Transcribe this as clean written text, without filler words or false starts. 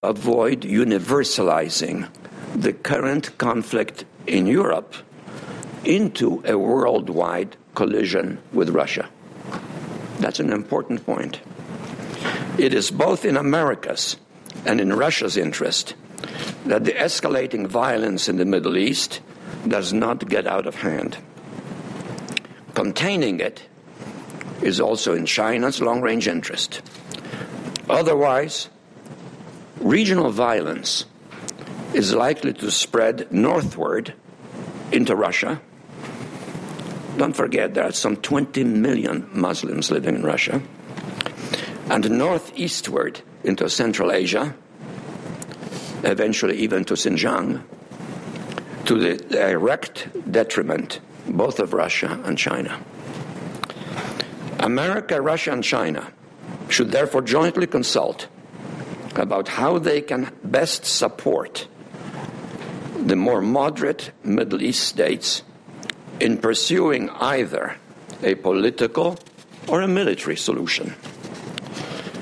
avoid universalizing the current conflict in Europe into a worldwide collision with Russia. That's an important point. It is both in America's and in Russia's interest that the escalating violence in the Middle East does not get out of hand. Containing it is also in China's long-range interest. Otherwise, regional violence is likely to spread northward into Russia. Don't forget, there are some 20 million Muslims living in Russia. And northeastward into Central Asia, eventually even to Xinjiang, to the direct detriment both of Russia and China. America, Russia, and China should therefore jointly consult about how they can best support the more moderate Middle East states in pursuing either a political or a military solution.